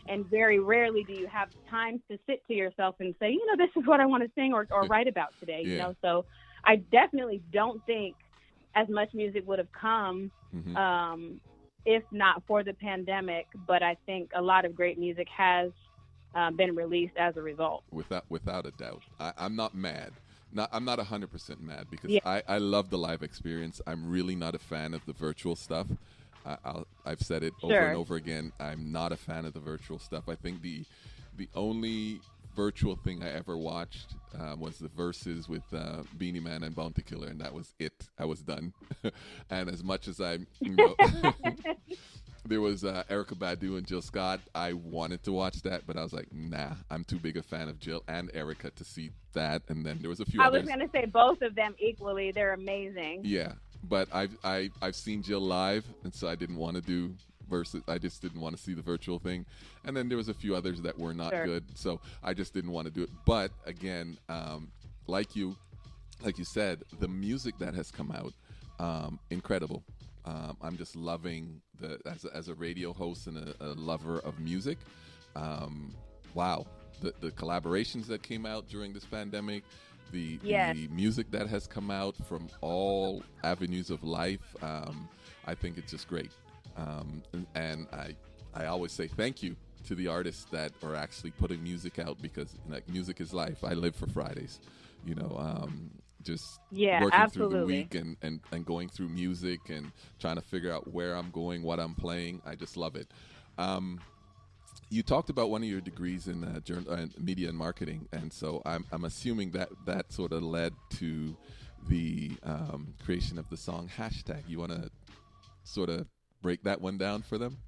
Speaker 11: and very rarely do you have time to sit to yourself and say, you know, this is what I want to sing or, or write about today.
Speaker 4: Yeah.
Speaker 11: You know, so I definitely don't think as much music would have come
Speaker 4: Mm-hmm.
Speaker 11: um, if not for the pandemic. But I think a lot of great music has uh, been released as a result.
Speaker 4: Without without a doubt, I, I'm not mad. Not, I'm not one hundred percent mad because
Speaker 11: Yeah.
Speaker 4: I, I love the live experience. I'm really not a fan of the virtual stuff. I, I'll, I've said it over
Speaker 11: Sure.
Speaker 4: and over again. I'm not a fan of the virtual stuff. I think the the only virtual thing I ever watched uh, was the verses with uh, Beanie Man and Bounty Killer, and that was it. I was done. And as much as I, you know, there was uh, Erykah Badu and Jill Scott. I wanted to watch that, but I was like, nah, I'm too big a fan of Jill and Erykah to see that. And then there was a few
Speaker 11: I
Speaker 4: others.
Speaker 11: was going to say both of them equally. They're amazing.
Speaker 4: Yeah, but I've I, I've seen Jill live, and so I didn't want to do versus. I just didn't want to see the virtual thing. And then there was a few others that were not
Speaker 11: Sure.
Speaker 4: good, so I just didn't want to do it. But again, um, like you, like you said, the music that has come out, um, incredible. Um, I'm just loving the as a, as a radio host and a, a lover of music. Um, wow, the the collaborations that came out during this pandemic, the
Speaker 11: Yes.
Speaker 4: the music that has come out from all avenues of life. Um, I think it's just great, um, and, and I I always say thank you to the artists that are actually putting music out because like music is life. I live for Fridays, you know. Um, just
Speaker 11: Yeah,
Speaker 4: working
Speaker 11: absolutely.
Speaker 4: through the week and, and, and going through music and trying to figure out where I'm going, what I'm playing. I just love it. Um, you talked about one of your degrees in uh, journal, uh, media and marketing, and so I'm, I'm assuming that that sort of led to the um, creation of the song Hashtag. You want to sort of break that one down for them?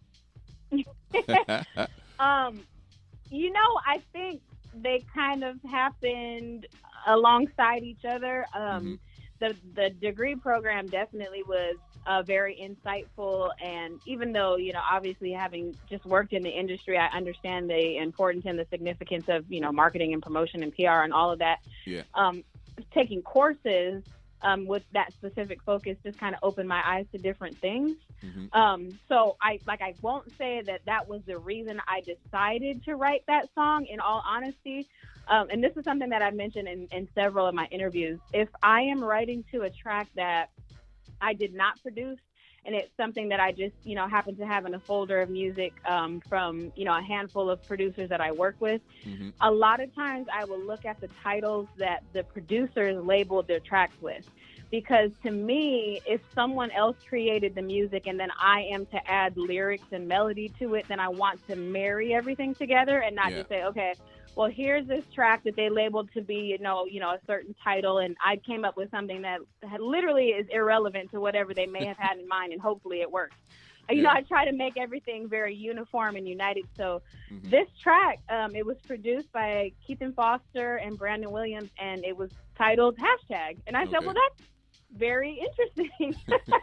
Speaker 11: um, you know, I think they kind of happened alongside each other. Um, the the degree program definitely was uh, very insightful, and even though, you know, obviously having just worked in the industry, I understand the importance and the significance of, you know, marketing and promotion and P R and all of that.
Speaker 4: Yeah.
Speaker 11: Um, taking courses um, with that specific focus just kind of opened my eyes to different things.
Speaker 4: Mm-hmm.
Speaker 11: Um, so I like I won't say that that was the reason I decided to write that song, in all honesty. Um, and this is something that I've mentioned in, in several of my interviews. If I am writing to a track that I did not produce, and it's something that I just, you know, happen to have in a folder of music um, from, you know, a handful of producers that I work with,
Speaker 4: Mm-hmm.
Speaker 11: a lot of times I will look at the titles that the producers labeled their tracks with. Because to me, if someone else created the music and then I am to add lyrics and melody to it, then I want to marry everything together and not
Speaker 4: Yeah.
Speaker 11: just say, okay, well, here's this track that they labeled to be, you know, you know, a certain title, and I came up with something that had, literally is irrelevant to whatever they may have had in mind, and hopefully it works. You
Speaker 4: Yeah.
Speaker 11: know, I try to make everything very uniform and united. So
Speaker 4: Mhm.
Speaker 11: this track, um, it was produced by Keithan Foster and Brandon Williams, and it was titled Hashtag. And I said,
Speaker 4: Okay.
Speaker 11: well, that's very interesting.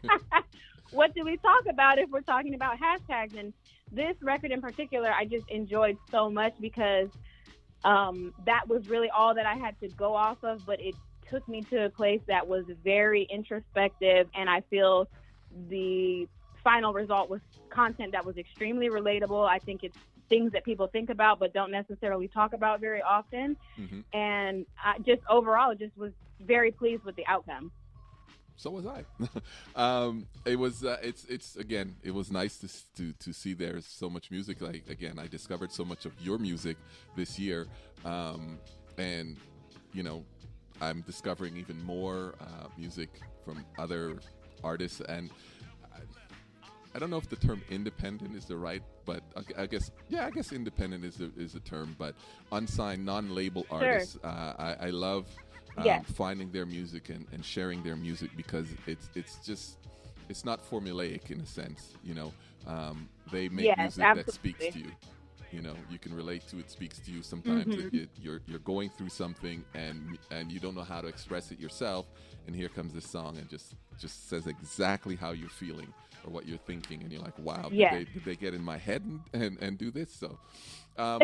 Speaker 11: What do we talk about if we're talking about hashtags? And this record in particular, I just enjoyed so much because um, that was really all that I had to go off of, but it took me to a place that was very introspective, and I feel the final result was content that was extremely relatable. I think it's things that people think about but don't necessarily talk about very often.
Speaker 4: Mhm.
Speaker 11: And I just overall just was very pleased with the outcome.
Speaker 4: So was I. um, it was. Uh, it's. It's again. It was nice to s- to to see there's so much music. Like again, I discovered so much of your music this year, um, and you know, I'm discovering even more uh, music from other artists. And I, I don't know if the term independent is the right, but I, I guess yeah, I guess independent is the, is the term. But unsigned, non-label artists. Uh, I, I love. Um,
Speaker 11: Yes.
Speaker 4: finding their music and, and sharing their music because it's it's just it's not formulaic in a sense, you know. Um, they make
Speaker 11: Yes,
Speaker 4: music that speaks
Speaker 11: absolutely.
Speaker 4: to you. You know, you can relate to it, speaks to you. Sometimes
Speaker 11: Mhm.
Speaker 4: it, it, you're you're going through something and and you don't know how to express it yourself, and here comes this song and just just says exactly how you're feeling or what you're thinking, and you're like, wow,
Speaker 11: Yes.
Speaker 4: did, they, did they get in my head and and, and do this? So, um,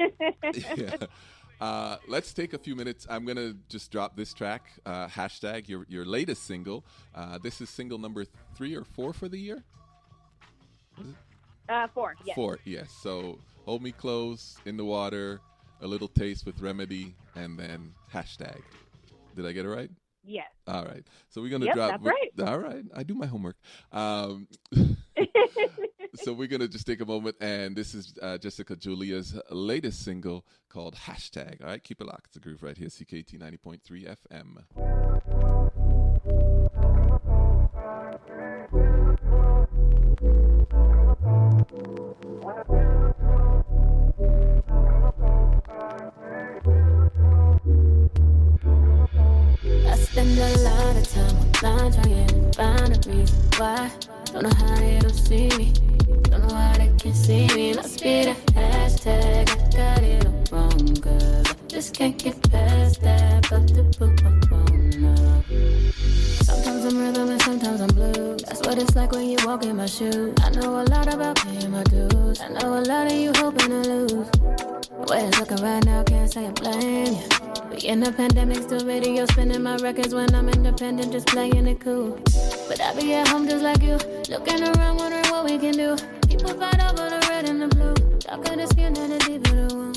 Speaker 4: yeah. Uh, let's take a few minutes. I'm gonna just drop this track, uh, hashtag your your latest single. Uh, this is single number three or four for the year.
Speaker 11: Uh, four, yes.
Speaker 4: Four, yes. So Hold Me Close, In the Water, A Little Taste with Remedy, and then hashtag. Did I get it right?
Speaker 11: Yes.
Speaker 4: All right. So we're going to
Speaker 11: Yep,
Speaker 4: drop.
Speaker 11: that's right.
Speaker 4: All right. I do my homework. Um, so we're going to just take a moment, and this is uh, Jessica Julia's latest single called Hashtag. All right. Keep it locked. It's a groove right here, C K T ninety point three F M.
Speaker 3: I spend a lot of time online trying to find a reason why. Don't know how they don't see me. Don't know how they can see me. Must be the hashtag. I got it all wrong, cause I just can't get past that. But to put my phone up. Sometimes I'm rhythm and sometimes I'm blue. That's what it's like when you walk in my shoes. I know a lot about paying my dues. I know a lot of you hoping to lose. The way it's looking right now, can't say I blame you. We in the pandemic, still radio spinning my records when I'm independent, just playing it cool. But I be at home just like you, looking around, wondering what we can do. People fight over the red and the blue, darker the skin and the deeper the wound.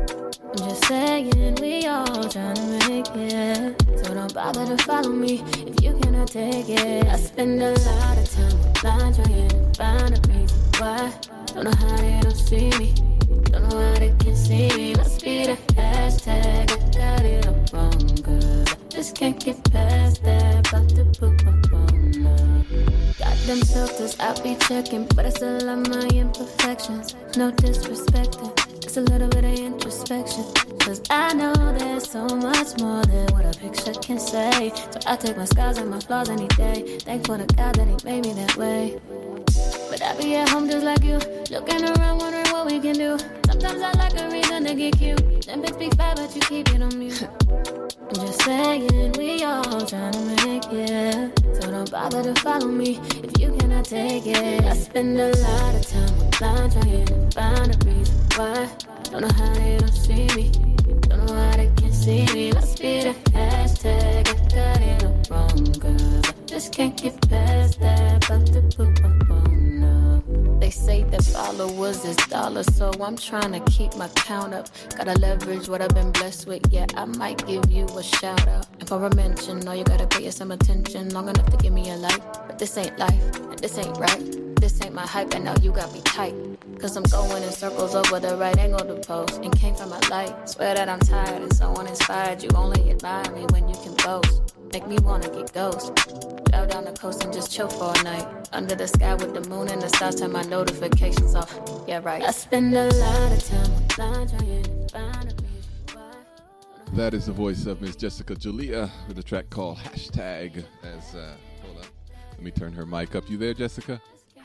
Speaker 3: I'm just saying, we all trying to make it. So don't bother to follow me if you cannot take it. I spend a lot of time online trying to find a reason why. Don't know how they don't see me. Don't know how they can see me. Must be the hashtag. I got it all wrong, cause I just can't get past that. About to put my phone up. Got them filters I be checking, but I still love my imperfections. No disrespecting, just a little bit of introspection. Cause I know there's so much more than what a picture can say. So I take my scars and my flaws any day. Thankful to God that he made me that way. But I be at home just like you, looking around wondering what we can do. Sometimes I like a reason to get cute. Them bitch be fat but you keep it on mute. I'm just saying, we all trying to make it. So don't bother to follow me if you cannot take it. I spend a lot of time online trying to find a reason why. Don't know how they don't see me. Don't know how they can see me. Must be the hashtag. I got it all wrong, cause I just can't get past that. About to put my phone up. They say that followers is dollars, so I'm trying to keep my count up. Gotta leverage what I've been blessed with. Yeah, I might give you a shout out. And for a mention, all you gotta pay is some attention. Long enough to give me a like. But this ain't life, and this ain't right. This ain't my hype, and now you got me tight. Cause I'm going in circles over the right angle to post. And came from my light. Swear that I'm tired and so uninspired. You only admire me when you can boast. Make me wanna get ghost. Drive down the coast and just chill for a night. Under the sky with the moon and the stars, turn my notifications off. Yeah, right. I spend a lot of time online trying to find a reason why.
Speaker 4: That is the voice of Miss Jessica Julia with a track called Hashtag. As uh, hold on, let me turn her mic up. You there, Jessica?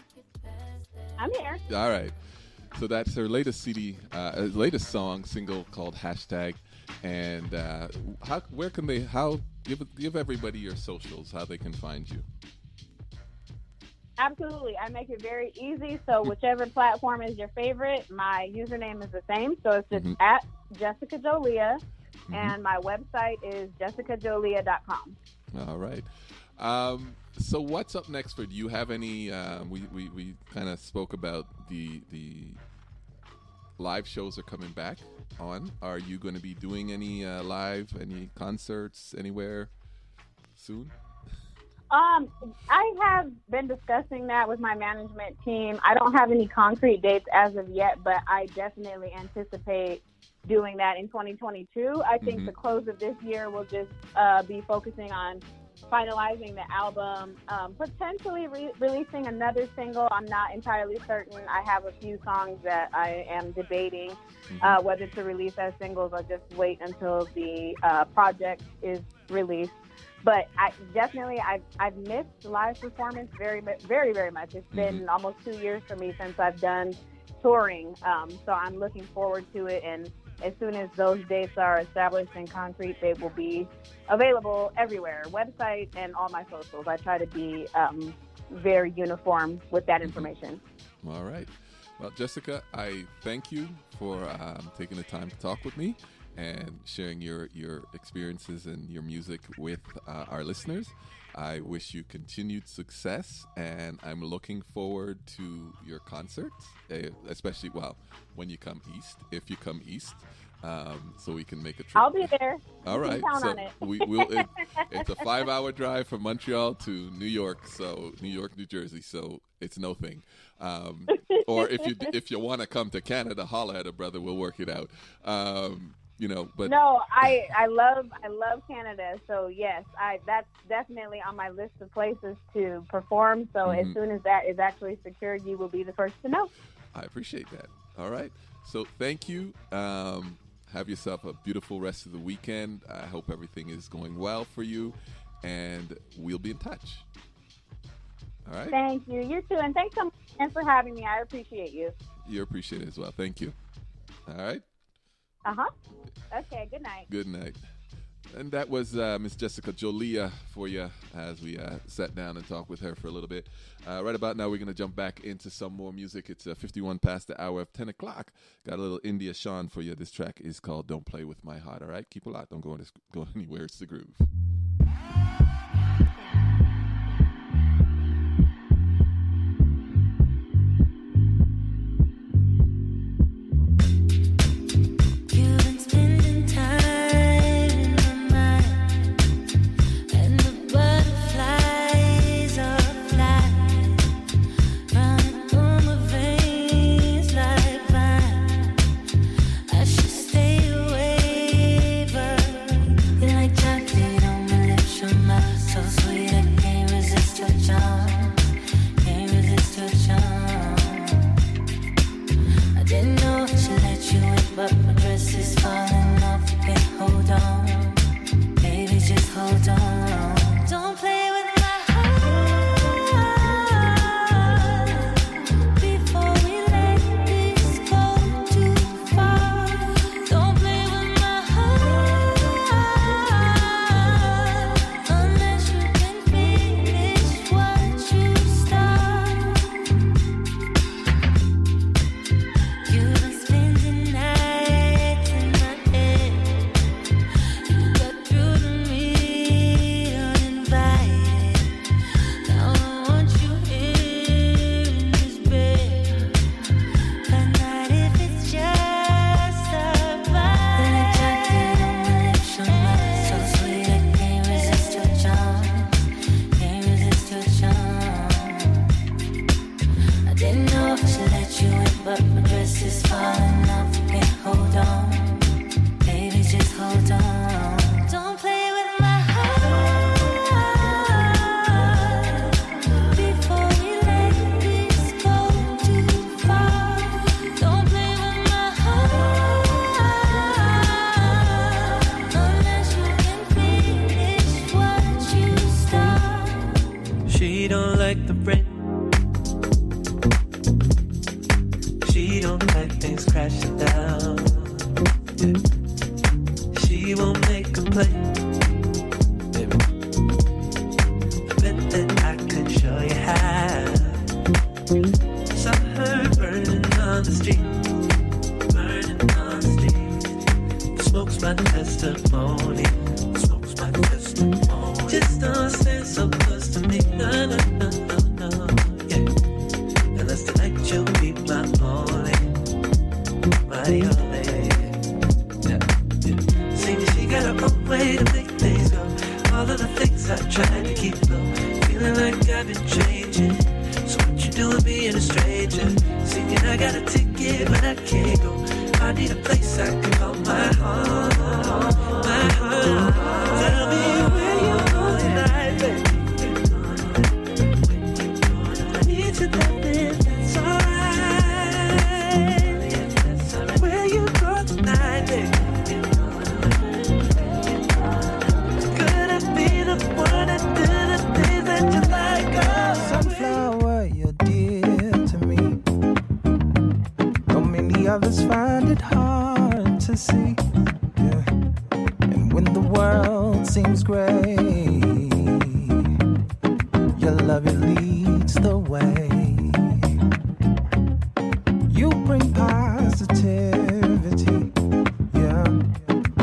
Speaker 11: I'm here.
Speaker 4: All right. So that's her latest C D, uh, latest song, single called Hashtag. And uh, how, where can they, how, give, give everybody your socials, how they can find you.
Speaker 11: Absolutely. I make it very easy. So whichever platform is your favorite, my username is the same. So it's just mm-hmm. at Jessica Jolia. Mm-hmm. And my website is jessica jolia dot com.
Speaker 4: All right. Um, so what's up next for, do you have any, uh, we, we, we kind of spoke about the, the live shows are coming back on. Are you going to be doing any uh, live, any concerts anywhere soon?
Speaker 11: Um, I have been discussing that with my management team. I don't have any concrete dates as of yet, but I definitely anticipate doing that in twenty twenty-two. I think mm-hmm. the close of this year will just uh, be focusing on finalizing the album, um, potentially re- releasing another single. I'm not entirely certain. I have a few songs that I am debating mm-hmm. uh, whether to release as singles or just wait until the uh, project is released. But I definitely, I've, I've missed live performance very, very, very much. It's been mm-hmm. almost two years for me since I've done touring. Um, so I'm looking forward to it. And as soon as those dates are established and concrete, they will be available everywhere, website and all my socials. I try to be um, very uniform with that information.
Speaker 4: Mm-hmm. All right. Well, Jessica, I thank you for um, taking the time to talk with me. and sharing your, your experiences and your music with uh, our listeners. I wish you continued success, and I'm looking forward to your concerts, uh, especially, well, when you come east, if you come east, um, so we can make a trip.
Speaker 11: I'll be there.
Speaker 4: All
Speaker 11: You
Speaker 4: right.
Speaker 11: can count
Speaker 4: so
Speaker 11: on it.
Speaker 4: we will. It, it's a five-hour drive from Montreal to New York, so New York, New Jersey. So it's no thing. Um, or if you if you want to come to Canada, holla at a brother. We'll work it out. Um, you know, but
Speaker 11: No, I, I love I love Canada. So yes, I that's definitely on my list of places to perform. So
Speaker 4: Mhm.
Speaker 11: as soon as that is actually secured, you will be the first to know.
Speaker 4: I appreciate that. All right. So thank you. Um, have yourself a beautiful rest of the weekend. I hope everything is going well for you, and we'll be in touch. All right.
Speaker 11: Thank you. You too, and thanks so much again for having me. I appreciate you.
Speaker 4: You appreciate it as well. Thank you. All right.
Speaker 11: Uh huh. Okay. Good night.
Speaker 4: Good night. And that was uh, Miss Jessica Jolia for you as we uh, sat down and talked with her for a little bit. Uh, right about now, we're going to jump back into some more music. It's uh, fifty-one past the hour of ten o'clock. Got a little India Sean for you. This track is called Don't Play With My Heart. All right? Keep a lot. Don't go, go anywhere. It's the groove.
Speaker 3: But my dress is falling off, can't hold on. Baby, just hold on. Don't play with my heart before we let this go too far. Don't play with my heart unless you can finish what you start. You've been spending nights in my head. You got through to me uninvited. Now I want you here in this bed. At night, if it's just a vibe. Then I dropped it on my lips, your mouth so sweet, I can't resist your charm. Can't resist your charm. I didn't know if I should let you in, but my dress is falling off, can't hold on. Baby, just hold on. Don't play with my heart before we let this go too far. Don't play with my heart unless you can finish what you start.
Speaker 10: She don't like the rain. She don't like things crashing down. Yeah. She won't make a play. Baby. I bet that I could show you how. Saw her burning on the street. Burning on the street. The smoke's my testimony. The smoke's my testimony. Just don't stand so close to me. No, no, no, no, no. Yeah. Unless tonight you'll be my only, my only. Yeah, yeah. See, she got her own way to make things go. All of the things I tried to keep low, feeling like I've been changing. So what you doing being a stranger? Singing I got a ticket but I can't go. I need a place I can call my home, my home. Tell me where you go tonight, baby. I need you there, that's alright. Where you go tonight, baby? Could I be the one that do the things that you like? Oh,
Speaker 8: Sunflower, you're dear to me. Though many others find it hard to see. Yeah. And when the world seems gray, your love, it leads the way. You bring positivity, yeah.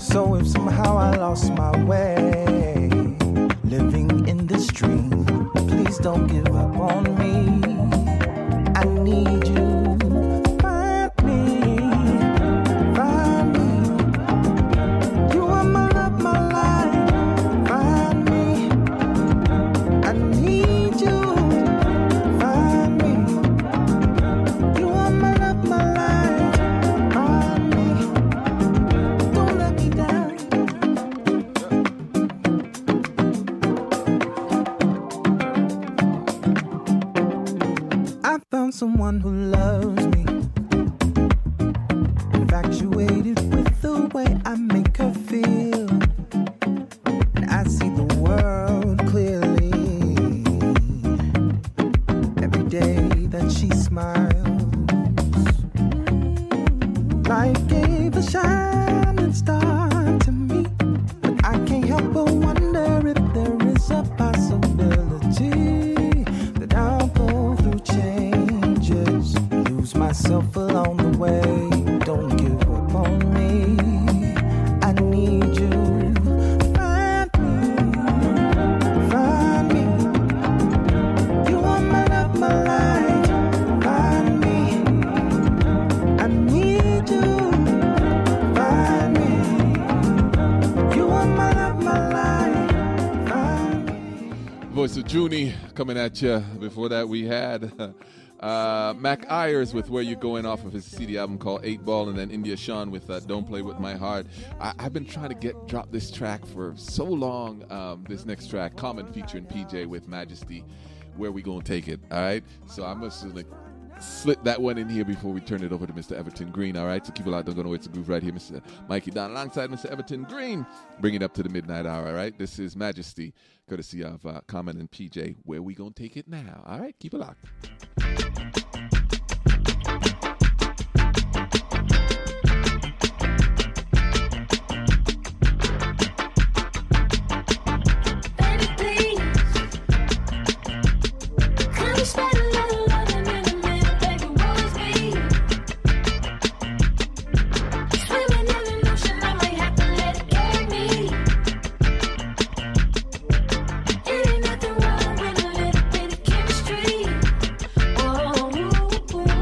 Speaker 12: So if somehow I lost my way, living in this dream, please don't give up on me. I need you. Find me, find me. You are my love, my life. Find me. I need you. Find me. You are my love, my life. Find me. Don't let me down. I found someone who loves me, infatuated with the way I make her feel, and I see the world clearly every day that she smiles. Life gave a shining star to me, but I can't help but wonder if there is a possibility that I'll go through changes, lose myself along the way. Don't give up on me. I need you. Find me, find me. You are my love, my life. Find me. I need you. Find me. You are my love, my life. Find me.
Speaker 4: Voice of Junie coming at you. Before that, we had uh, Mac Ayers with Where You Going off of his C D album called Eight Ball, and then India Sean with uh, Don't Play With My Heart. I- I've been trying to get drop this track for so long. Um, this next track, Common featuring P J with Majesty, Where We Gonna Take It, all right? So I'm just going to slip that one in here before we turn it over to Mister Everton Green, all right? So keep it locked, don't go nowhere, it's a groove right here. Mister Mikey Don alongside Mister Everton Green, bring it up to the midnight hour, all right? This is Majesty, courtesy of uh, Common and P J, Where We Gonna Take It Now, all right? Keep it locked.
Speaker 3: Baby, please, can we spend a little loving in the middle, baby, always be swimming in an ocean, I might have to let it carry me. It ain't nothing wrong with a little bit of chemistry. Oh, ooh, ooh.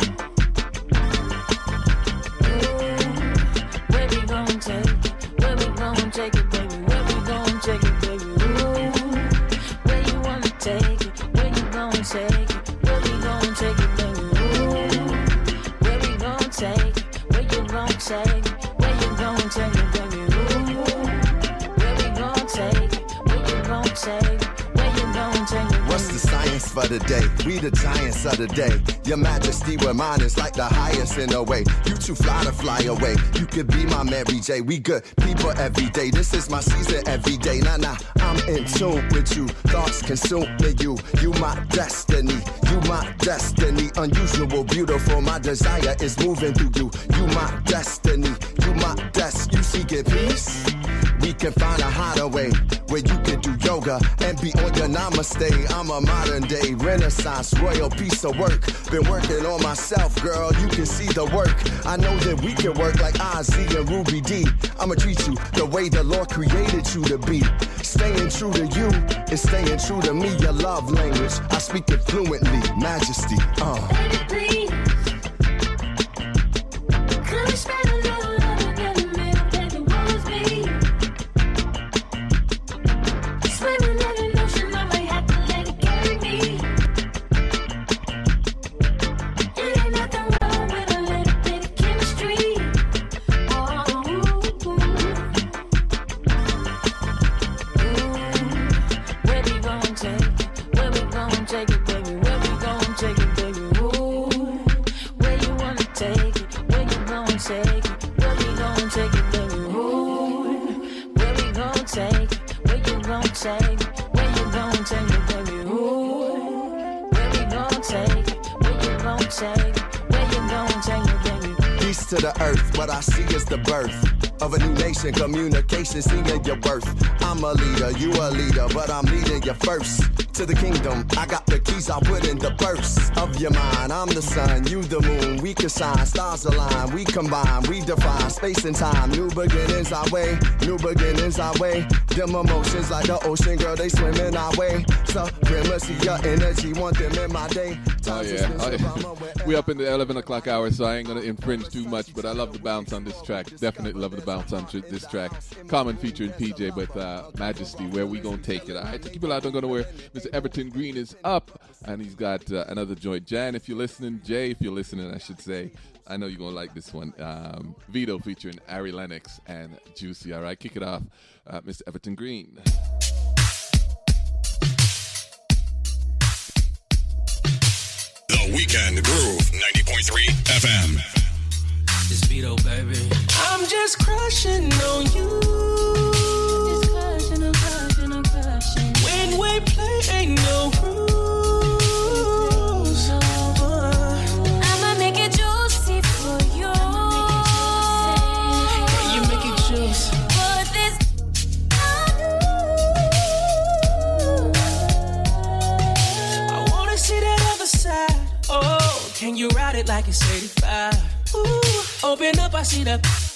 Speaker 3: Where we gon' take it? Where we gon' take it, baby? Where we gon' take it, baby? Ooh, where you wanna take it? Where you gon' take it? Where we gon' take it, baby? Ooh, where we gon' take it? Where you gon' take it? Where you gon' take it, baby? Ooh, where we gon' take it? Where you gon' take it? Where you gon' take it,
Speaker 1: What's the science for the day? We the giants of the day. Your Majesty, where mine is like the highest in a way. You too fly to fly away. You could be my Mary J. We good people every day. This is my season every day. Nah, nah, I'm in tune with you. Thoughts consuming you. You my destiny. You my destiny. Unusual, beautiful. My desire is moving through you. You my destiny. You my des. You seeking peace? We can find a hideaway where you can do yoga and be on your namaste. I'm a modern day renaissance royal piece of work. Been working on myself, girl. You can see the work. I know that we can work like Ozzy and Ruby D. I'ma treat you the way the Lord created you to be. Staying true to you is staying true to me. Your love language, I speak it fluently. Majesty, uh.
Speaker 3: baby, please. Can we spend a little loving in the middle, baby, always be swimming in an ocean, I might have to let it carry me. It ain't nothing wrong with a little bit of chemistry. Oh, ooh, ooh. Ooh, where we gon' take it? Where we gon' take it, baby? Where we gon' take it, baby? Ooh, where you wanna take it? Where you gon' take it? Where we gon' take it, baby? Ooh, where we gon' take it? Where you gon' take it? Where you gon' take it, baby? Ooh, where we gon' take it? Where you gon' take it? Where you gon' take it, baby?
Speaker 1: Peace to the earth, what I see is the birth
Speaker 13: of a new nation. Communication, seeing your worth. I'm a leader, you a leader, but I'm leading you first to the kingdom. I got the keys, I put in the purse of your mind. I'm the sun, you the moon. We can shine, stars align. We combine, we define space and time. New beginnings our way, new beginnings our way. Them emotions like the ocean, girl, they swim in our way. Supremacy, your energy, want them in my day.
Speaker 4: Oh yeah, oh, yeah. We up in the eleven o'clock hour, so I ain't gonna infringe too much, but I love the bounce on this track. Definitely love the bounce on tr- this track. Common featuring P J with uh, Majesty. Where we gonna take it? All right, people out, don't go nowhere. Mister Everton Green is up, and he's got uh, another joint. Jan, if you're listening, Jay, if you're listening, I should say, I know you're gonna like this one. Um, Vito featuring Ari Lennox and Juicy. All right, kick it off, uh, Mister Everton Green.
Speaker 14: The Weekend Groove, ninety point three F M.
Speaker 10: It's Vito, baby.
Speaker 6: I'm just crushing on you.
Speaker 3: Just crushing, I'm crushing, I'm crushing.
Speaker 6: When we play, ain't no rules.
Speaker 3: I'ma make it juicy for you.
Speaker 6: Can you make it juicy?
Speaker 3: Put this
Speaker 6: I wanna see that other side. Oh, can you ride it like it's eighty-five? Ooh, open up, I see the